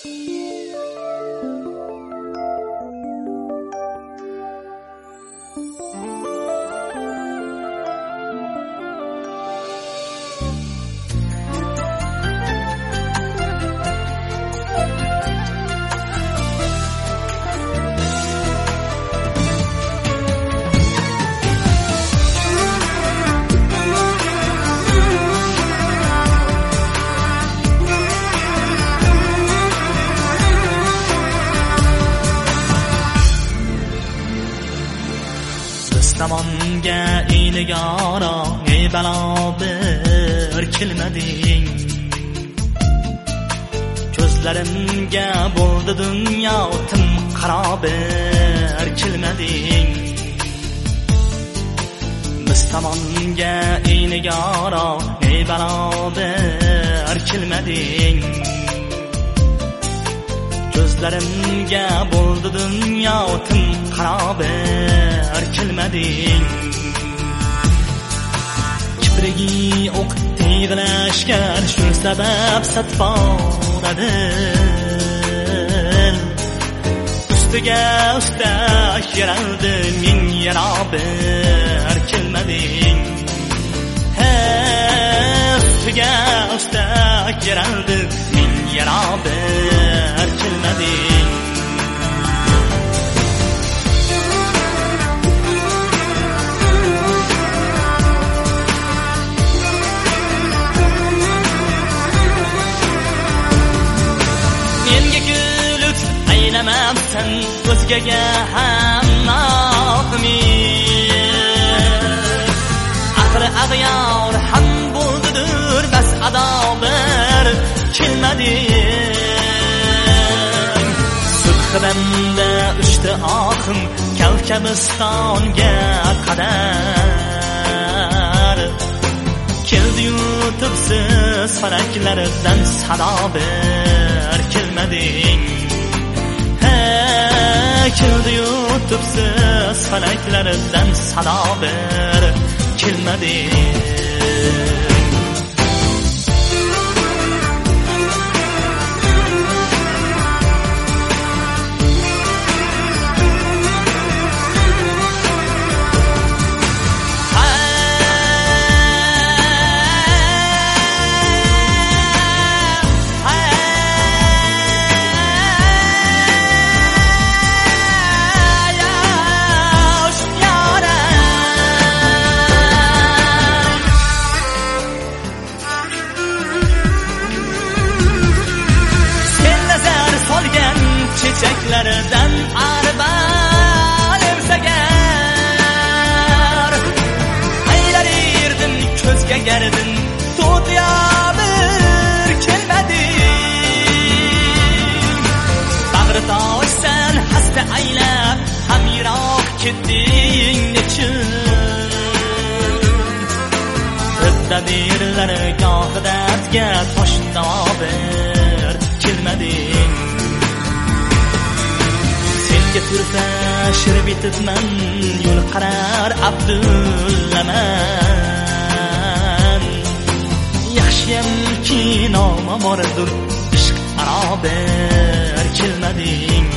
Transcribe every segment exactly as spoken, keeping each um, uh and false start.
Zamonga eligara ey balo bir kelmading, ko'zlarimga bo'ldi dunyo tim qaro bir kelmading. Biz tomonga eligara ey balo bir kelmading, ko'zlarimga bo'ldi dunyo tim qaro bir kelmading. Kiprigi o'q teg'ilashgar shu sabab satforadil, ustiga usta yeraldi ming yara bir kelmading. He ustiga usta yeraldi ming yara bir kelmading. Aylamamsan o'zgaga ham noqmir, axir ag'yor ham bo'ldidir bas ado bir kelmading. Sudxidamda uchta oqim Kavkabistonga qadar keldi-yu tubsiz falaklardan sado bir kelmading. Keldi-yu tubsiz falaklardan sado bir kelmading. Çiçeklerden arban emseger, aylar erdin közge gerdin tutya bir kelmedin. Bağrı taş sen hasta aylab ham yiroq ketding nechun, hidda derlar gohida atga toshda bir kelmading. Turfa shir bitibman yo'l qarar Abdullaman, yaxshiyamki noma bordir ishq aro bir kelmading.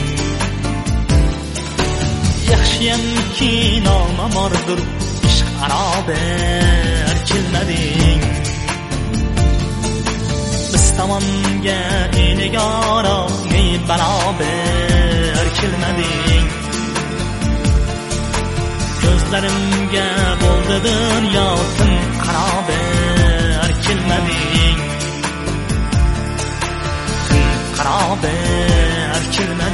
Yaxshiyamki noma bordir ishq aro bir kelmading. Biz tomonga eligara ey balo bir kelmading, ko'zlarimga bo'ldi dunyo tim qaro bir kelmading. Tim qaro bir kelmading.